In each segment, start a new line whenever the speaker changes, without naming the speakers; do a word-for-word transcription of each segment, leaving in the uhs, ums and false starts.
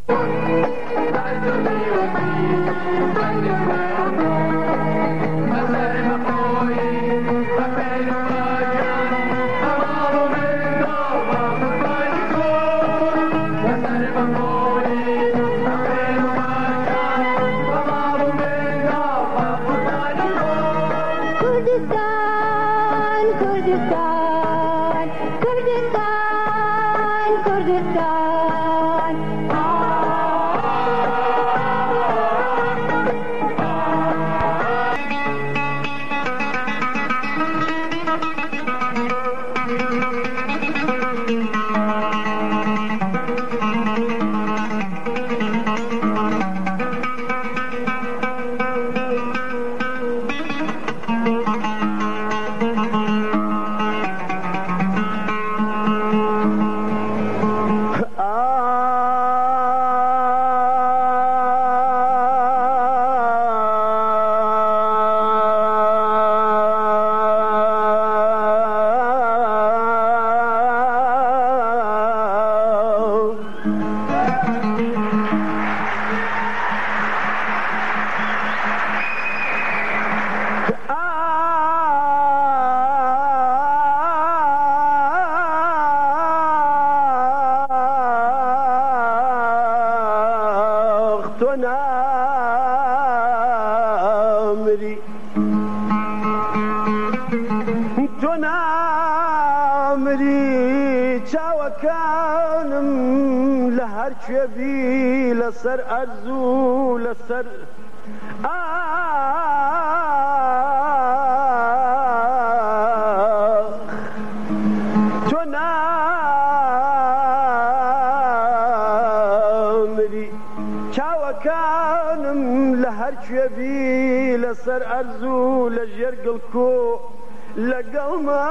شوێبی لەسەر ئەرزوو لەسەر تۆ نامری چاوەکانم لە هەر کوێبی لەسەر ئەرزوو لە ژێر گڵکۆ لەگەڵما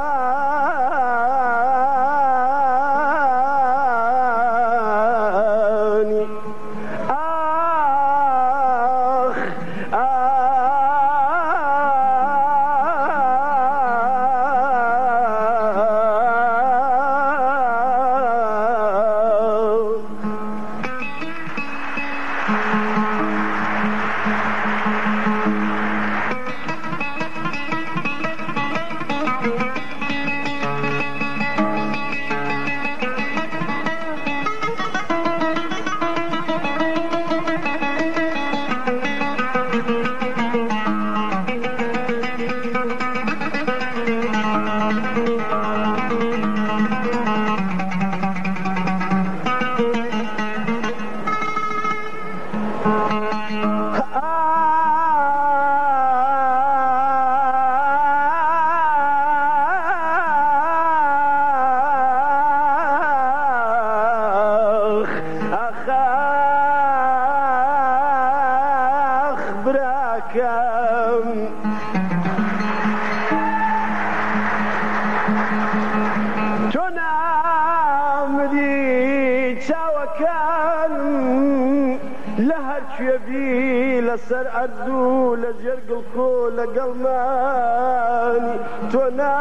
لەسەر ئەرزوو لە ژێر گڵکۆ لەگەڵمانی تۆ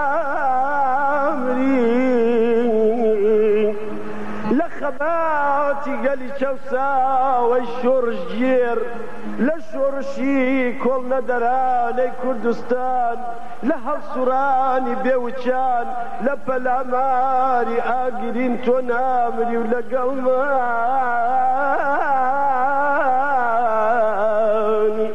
نامری لە خەباتی گەلی چەوساوەی شۆڕش گێر لە شۆڕشی کۆڵ نەدەرانەی کوردستان لە هەڵسوڕانی بێوچان لە پەلاماری ئاگرین تۆ نامری و لەگەڵمانی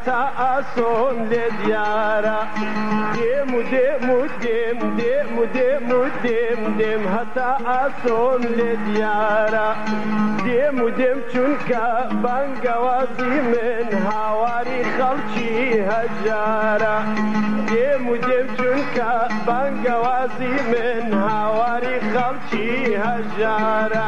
هەتا ئاسۆم لێ دیارە دێم و دێم و دێم دێم و دێم و دێم دێم هەتا ئاسۆم لێ دیارە دێم و دێم چونکە بانگەوازی من هاواری خەڵکی هەژارە دێم و دێم چونکە بانگەوازی من هاواری خەڵکی هەژارە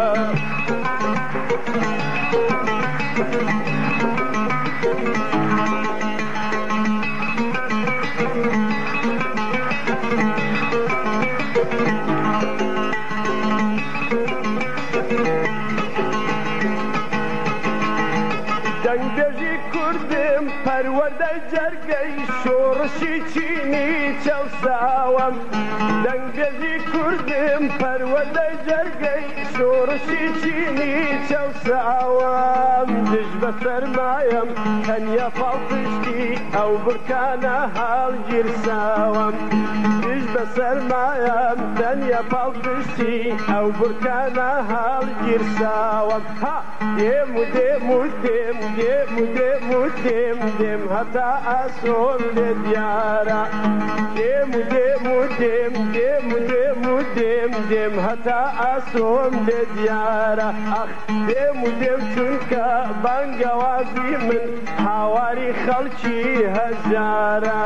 دەنگبێژی کوردم پەروەردەی جەرگەی شۆڕشی چینی چەوساوم دەنگبێژی کوردم پەروەردەی جەرگەی شۆڕشی چینی چەوساوم دژ بە سەرمایم تەنیا پاڵپشتی ئەو بورکانە هەڵگیرساوم دژ بە سەرمایم تەنیا پاڵپشتی ئەو بورکانە هەڵگیرساوم ها دێم و دێم و دێم دێم و دێم و دێم دێم هەتا ئاسۆم لێ دیارە دێم و دێم و دێم دێم و دێم و دێم دێم هەتا ئاسۆم لێ دیارە ئەخ دێم و دێم چونکە بانگەوازی من هاواری خەڵکی هەژارە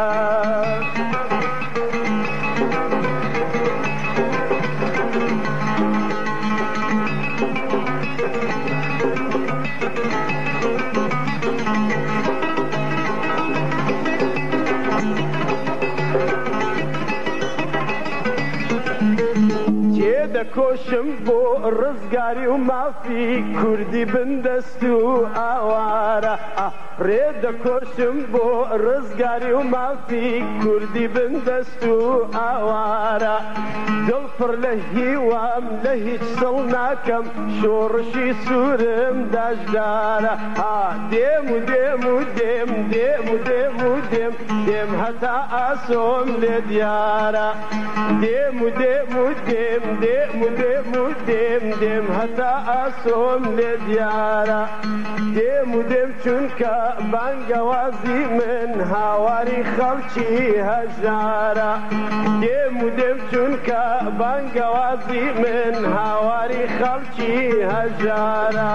دەکۆشم بۆ ڕزگاری و مافی کوردی بندەست و ئاوارە ڕێ دەکۆشم بۆ ڕزگاری و مافی کوردی بندەست و ئاوارە دڵ پڕ لە هیوام لە هیچ سڵ ناکەم شۆڕشی سوورم داشدارە دێم و دێم و دێم دێم و دێم و دێم دێم هەتا ئاسۆم لێ دیارە دێم و دێم و دێم دێم و دێم و دێم دێم هەتا ئاسۆم لێ دیارە دێم و دێم چونکە بانگەوازی من هاواری خەڵکی هەژارە دێم و دێم چونکە بانگەوازی من هاواری خەڵکی هەژارە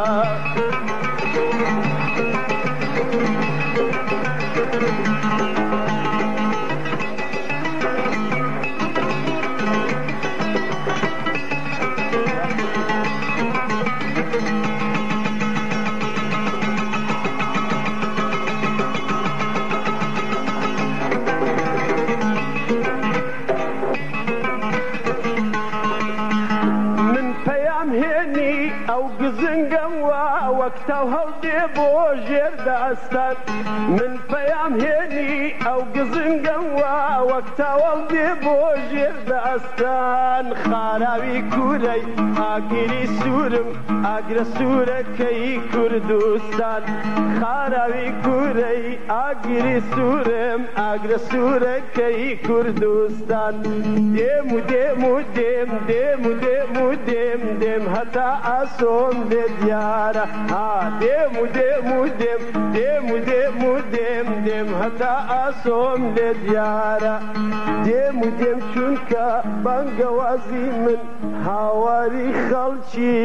ئەو گزنگەم وا وەکتەو هەڵدێ بۆ ژێر داستان من پەیام هێنی ئەو گزنگەم وا وەکتەو هەڵدێ بۆ ژێر داستان خاراوی کوورەی ئاگری سوورم ئاگرە سوورەکەی کوردستان خاراوی کوورەی ئاگری سوورم ئاگرە سوورەکەی کوردستان دێم و دێم و دێم دێم و دێم و دێم دێم هەتا ئاسۆم لێ دیارە دێم و دێم و دێم دێم و دێم و دێم دێم هەتا ئاسۆم لێ دیارە دێم و دێم چونکە بانگەوازی من هاواری خەڵکی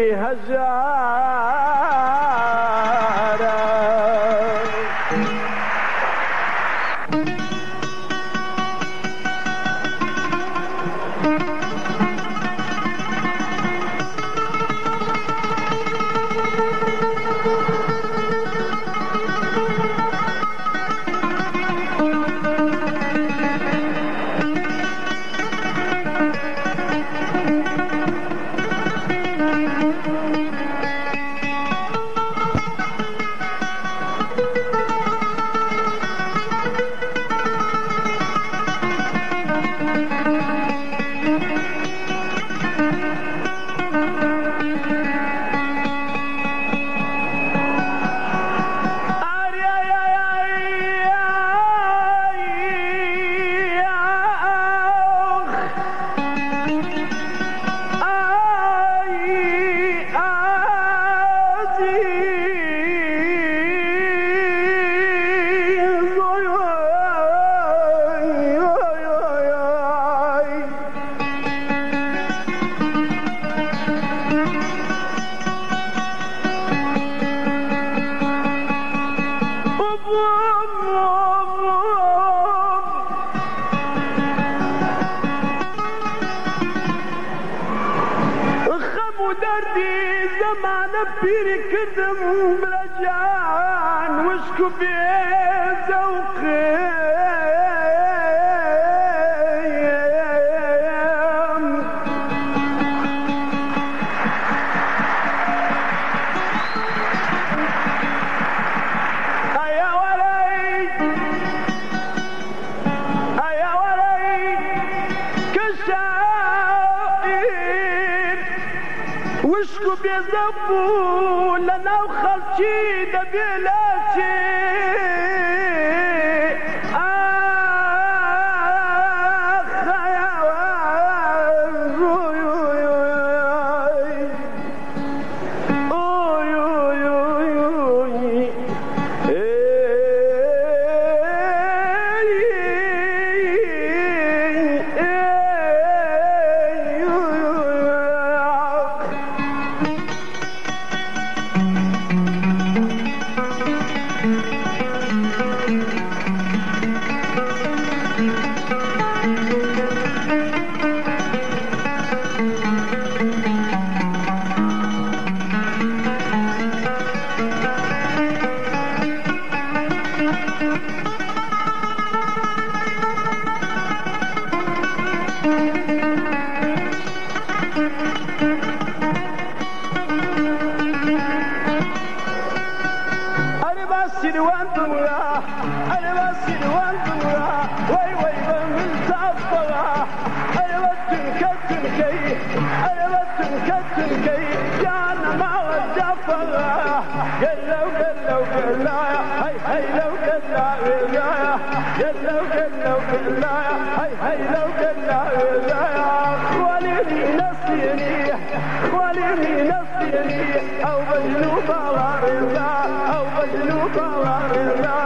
هەژارە زمانە پیری کردم برەجان وشک و بێزەوقم ئەیا وەرەی ئەیا وەرەی کەشاعیر وشک و بێزەوق بوو لەناو خەڵکی دەبێ لاچێ سیروان بویا اروا سیروان بویا وای وای بمن تابوا اروا تنکا تنکی اروا تنکا تنکی جانا ما وجافا قلو قلو قلا هاي هاي لو قلا ويايا قلو قلو قلا هاي هاي لو قلا ويايا خواليني نسيني خواليني نسيني او بجنوبا ورضا او بجنوبا ورضا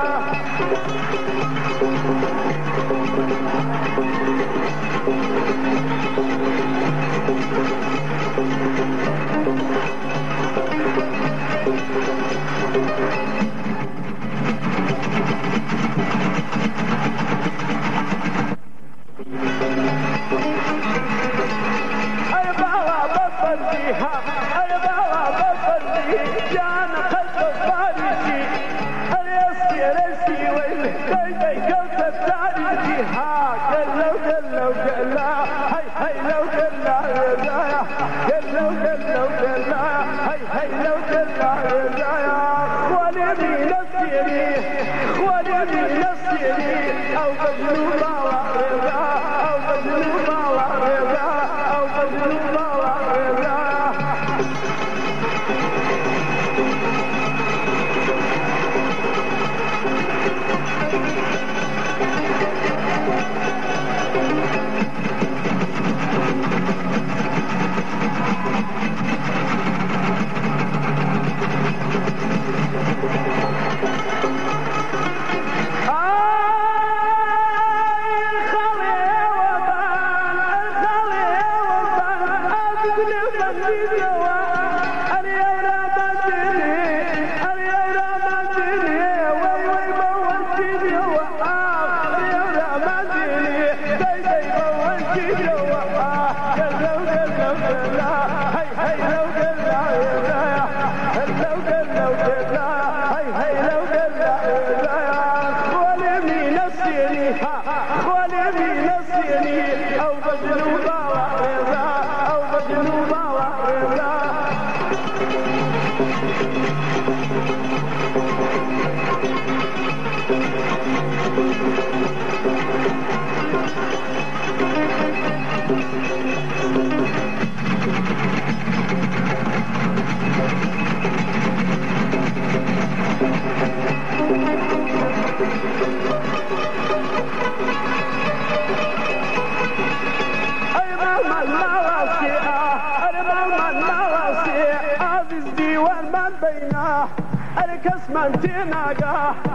من تناقا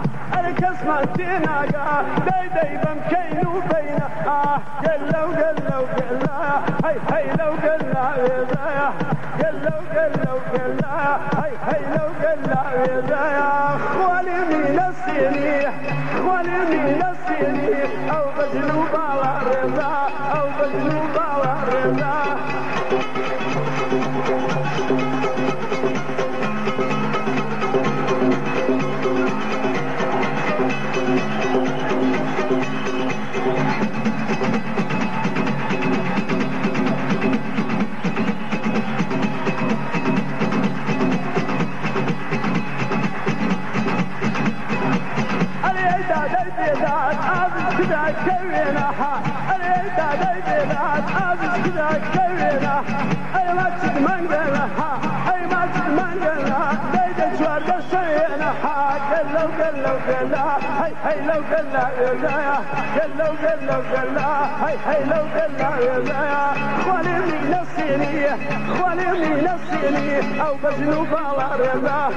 الكس من تناقا داي داي بمكين وبينا آه قلو قلو قلا هاي هاي لو قلا ويزايا قلو قلو قلا هاي هاي لو قلا ويزايا خوالي من السيني خوالي من السيني او بجنوبا ورزا او بجنوبا ورزا أو بجنوب الأرض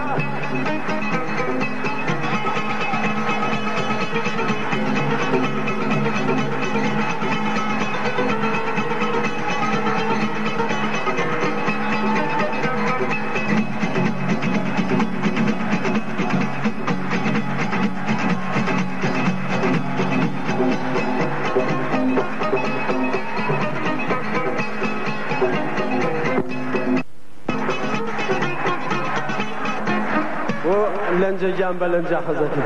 لنجا جنب لنجا حزتي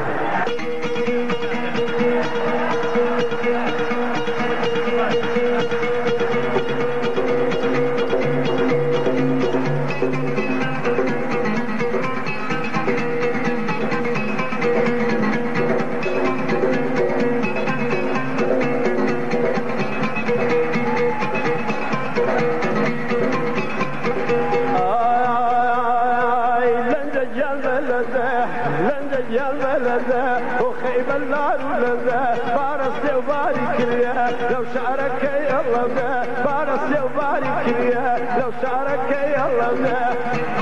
وخيب النار ولذا بارس وبارك ليا لو شعرك يا الله بارس وبارك ليا لو شعرك يا الله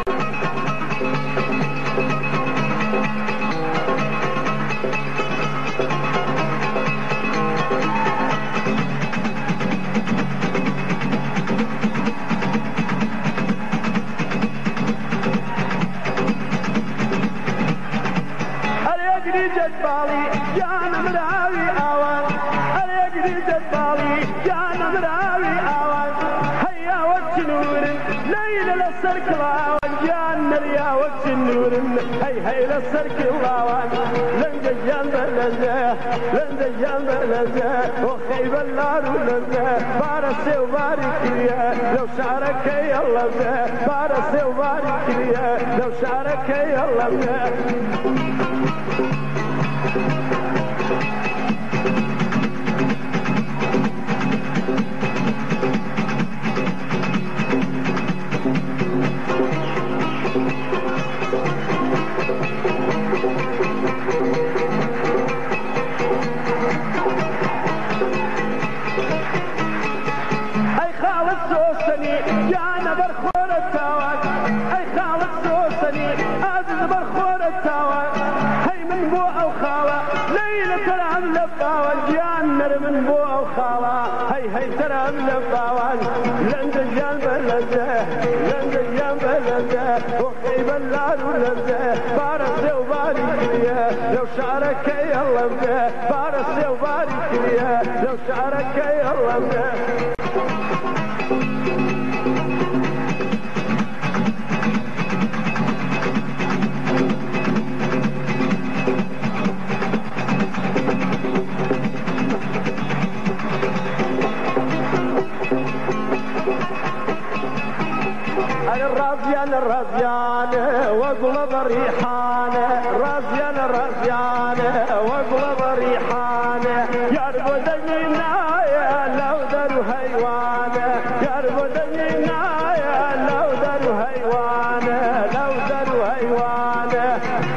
جدبالي جانا مراوي اوان اليجري جدبالي جانا مراوي اوان هيا وقت نور ليلة للسرك الاوان جانا يا وقت نور هي هي للسرك الاوان لنجا جنب لنجا لنجا جنب لنجا وخيب النار ولنجا بارس وبارك ليا لو شعرك يا الله بارس وبارك ليا لو شعرك يا الله جانا برخور التاوان اي خالد سوسني عزيز برخور التاوان هي من بو او خاوة ليلة ترى ملباوان جانا من بو او خاوة هي هي ترى ملباوان لند جان بلده لند جان بلده وخيب النار ولده بارس وبارك ليا لو شعرك يا الله بارس وبارك ليا لو شعرك يا الله الرازيان الرازيان واقلب الريحان رازيان الرازيان واقلب الريحان يربو دنينا يا لو درو هيوان يربو دنينا يا لو درو هيوان لو درو هيوان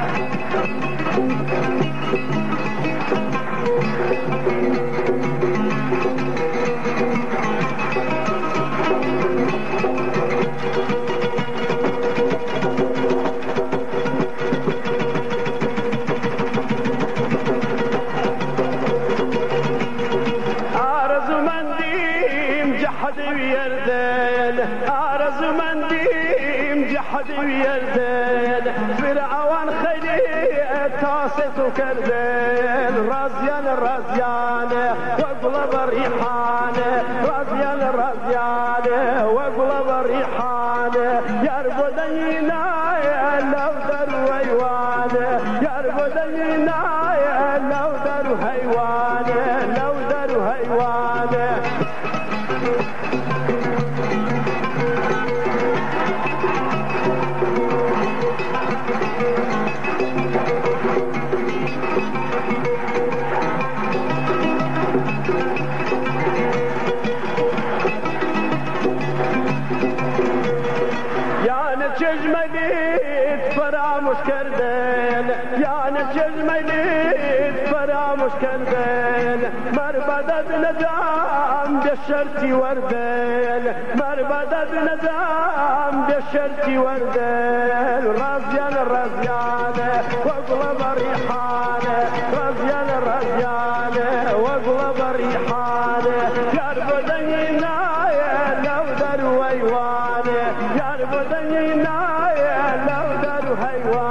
أرز منديم جحد ويردين فرعوان خيلي تاسس وكردين رازيان رازيان واقلب الريحان رازيان رازيان واقلب الريحان يربدينا يا لو درو هيوان يربدينا يا لو درو هيوان مربدة ندام بشرتي وردين مربدة ندام بشرتي وردين رازيان رازيان واقلب ريحان رازيان رازيان واقلب ريحان يربدنينا لو در ويوان يربدنينا لو در حيوان